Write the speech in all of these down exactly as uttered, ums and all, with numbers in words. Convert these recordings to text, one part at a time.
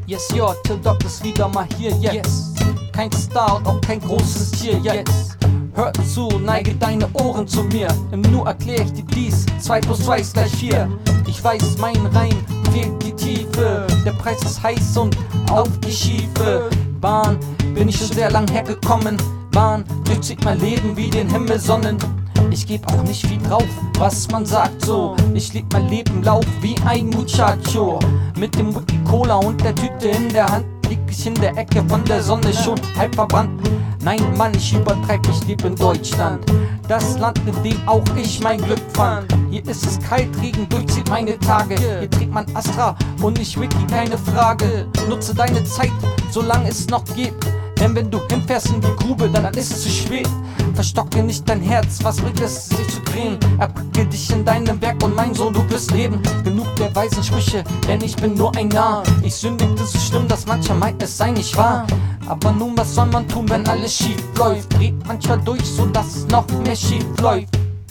Yes, yo, Till Doc ist wieder mal hier, yes. Kein Star und auch kein großes Tier, yes. Hört zu, neige deine Ohren zu mir. Im Nu erklär ich dir dies, zwei plus zwei ist gleich vier. Ich weiß, mein Reim fehlt die Tiefe. Der Preis ist heiß und auf die schiefe Bahn bin ich schon sehr lang hergekommen. Bahn durchzieht mein Leben wie den Himmel Sonnen. Ich geb auch nicht viel drauf, was man sagt so. Ich leb mein Leben lauf wie ein Muchacho. Mit dem Wiki Cola und der Tüte in der Hand lieg ich in der Ecke von der Sonne schon halb verbrannt. Nein Mann, ich übertreib, ich leb in Deutschland. Das Land, in dem auch ich mein Glück fand. Hier ist es kalt, Regen durchzieht meine Tage. Hier trägt man Astra und nicht Wiki, keine Frage. Nutze deine Zeit, solange es noch geht. Denn wenn du hinfährst in die Grube, dann ist es zu spät. Verstocke nicht dein Herz, was bringt es, sich zu drehen? Erblicke dich in deinem Werk und mein Sohn, du wirst leben. Genug der weisen Sprüche, denn ich bin nur ein Narr. Ich sündigte so schlimm, dass mancher meint, es sei nicht wahr. Aber nun, was soll man tun, wenn alles schief läuft? Dreht manchmal durch, so dass es noch mehr schief läuft.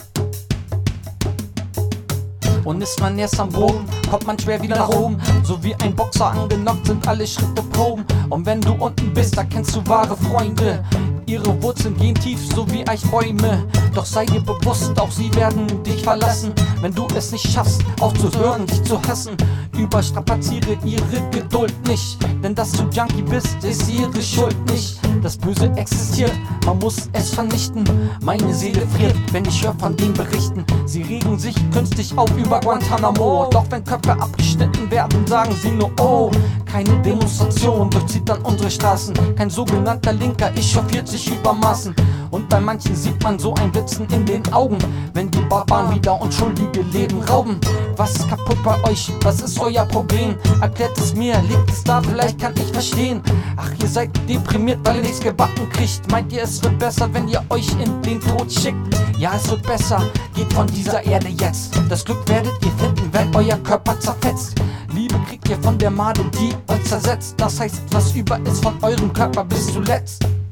Und ist man erst am Boden, kommt man schwer wieder nach oben. So wie ein Boxer angenockt, sind alle Schritte Proben. Und wenn du unten bist, da kennst du wahre Freunde. Ihre Wurzeln gehen tief, so wie Eichbäume. Doch sei dir bewusst, auch sie werden dich verlassen. Wenn du es nicht schaffst, aufzuhören, dich zu hassen. Überstrapaziere ihre Geduld nicht. Denn dass du Junkie bist, ist ihre Schuld nicht. Das Böse existiert, man muss es vernichten. Meine Seele friert, wenn ich höre von den Berichten. Sie regen sich künstlich auf über Guantanamo. Doch wenn Köpfe abgeschnitten werden, sagen sie nur oh. Keine Demonstration durchzieht dann unsere Straßen. Kein sogenannter Linker, ich chauffiert sich übermaßen. Und bei manchen sieht man so ein Blitzen in den Augen, wenn die Barbaren wieder unschuldige Leben rauben. Was ist kaputt bei euch? Was ist euer Problem? Erklärt es mir, liegt es da? Vielleicht kann ich verstehen. Ach, ihr seid deprimiert, weil ihr nichts gebacken kriegt. Meint ihr, es wird besser, wenn ihr euch in den Tod schickt? Ja, es wird besser, geht von dieser Erde jetzt. Das Glück werdet ihr finden, wenn euer Körper zerfetzt. Liebe kriegt ihr von der Made, die euch zersetzt. Das heißt, was über ist von eurem Körper bis zuletzt.